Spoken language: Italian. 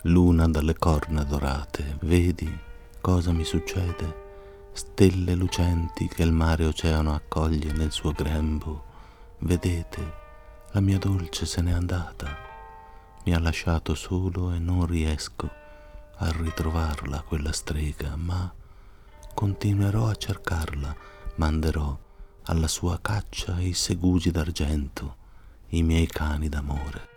Luna dalle corna dorate, vedi cosa mi succede? Stelle lucenti che il mare oceano accoglie nel suo grembo. Vedete, la mia dolce se n'è andata. Mi ha lasciato solo e non riesco a ritrovarla quella strega, ma continuerò a cercarla, manderò alla sua caccia i segugi d'argento, i miei cani d'amore.